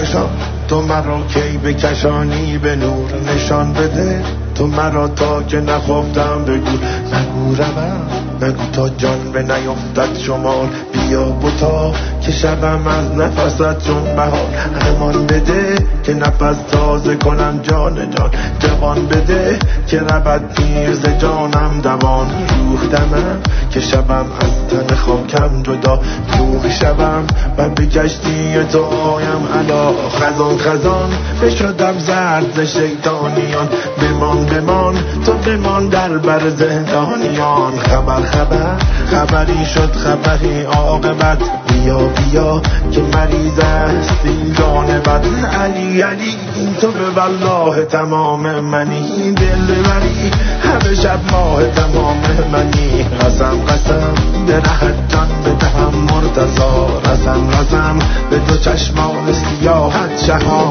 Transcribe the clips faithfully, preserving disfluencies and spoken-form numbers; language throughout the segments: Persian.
کشان، تو مرا کی بکشانی به نور نشان بده، تو مرا تا که نخفتم بگو نگو روم، بگو تا جان به نیفتد شمال، بیا بتا که شبم از نفست چون بهار، امان بده که نفس تازه کنم جان جان، جوان بده که ربط پیر ز جانم دوان، روح دمم که شبم از تن خاکم جدا، روح شبم و به کشتی تو آیم علا، خزان خزان بشدم زرد ز شیطانیان، بمان بمان تو بمان در بر زندانیان، خبر خبر خبری شد خبری عاقبت، بیا بیا که مریض است این جان بد، علی علی این تو به والله تمام منی، دل ببری همه شب ماه تمام منی، قسم قسم به رهت جان بدهم مرتضا، رسم رسم به دو چشمان سیاحت شها.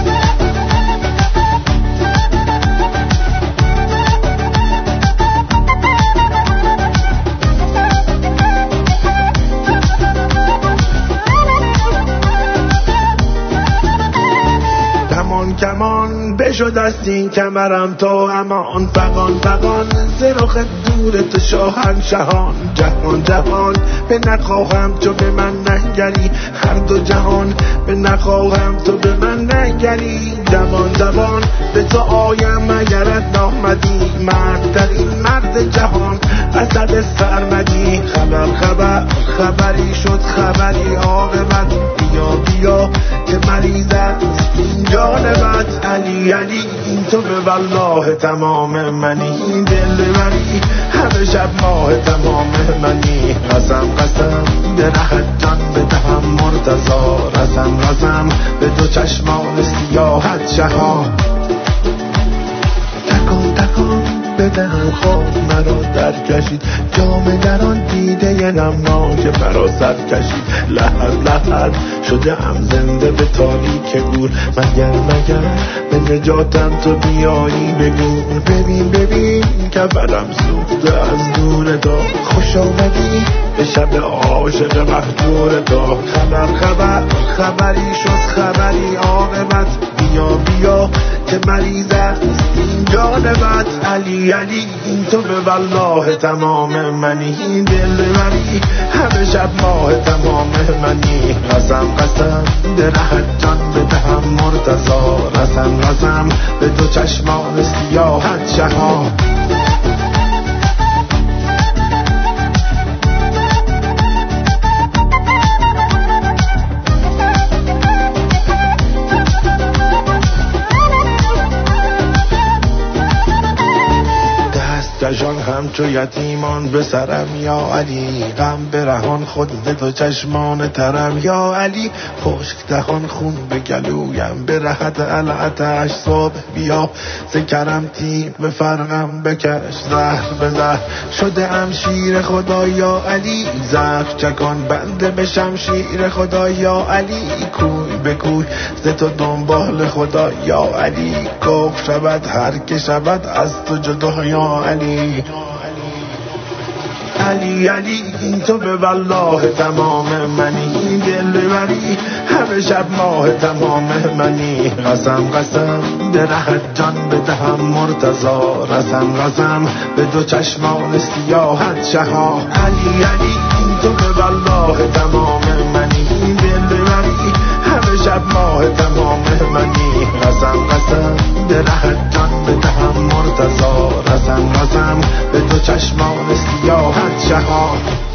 کمان بشد است این کمرم تو امان، فغان فغان زرخ دور تو شاهنشهان، جهان جهان به نخواهم تو به من ننگری، هر دو جهان به نخواهم تو به من ننگری، جوان جوان به تو آیم اگرت نامدی، مرد در این مرد جهان اسد سرمدی، خبر خبر خبری شد خبری عاقبت، بیا بیا که مریض است این جان بد، علی علی این تو به والله تمام منی، دل ببری همه شب ماه تمام منی، قسم قسم به رهت جان بدهم مرتضا، رسم رسم به دو چشمان سیاحت شها، تکان تکان بدهم خواب مرا در کشید، جام در آن دیده نمناک مرا سر کشید، لحظ لحظ شده ام زنده به تاریک گور، مگر مگر به نجاتم تو بیایی بگو، ببین ببین کفرم سوخته از دور تو، خوش آمدی به شب عاشق مهجور تو، خبر خبر خبری شد خبری عاقبت، بیا بیا که مریض است این جان بد، علی علی این تو به والله تمام منی، دل ببری همه شب ماه تمام منی، قسم قسم به رهت جان بدهم مرتضا، رسم رسم به دو چشمان سیاحت شها. جان همچو یتیمان به سرم یا علی، غم برهان خود ز تو چشمان ترم یا علی، خشک دهان خون به گلویم به رهت العتش، صبح بیا ز کرم تیر به فرقم بکش، زهر به زهر شده ام شیر خدا یا علی، زهر چکان بنده به شمشیر خدا یا علی، کوی به کوی ز تو دنبال خدا یا علی، کفر شود هر که شود از تو جدا یا علی، علی علی این تو به والله تمام منی، دل ببری همه شب ماه تمام منی، قسم قسم به رهت جان بدهم مرتضا، رسم رسم به دو چشمان سیاحت شها، علی علی این تو به والله تمام منی، دل ببری همه شب ماه تمام منی، قسم قسم به رهت جان بدهم مرتضا، رسم رسم به دو چشمان سیاحت شها.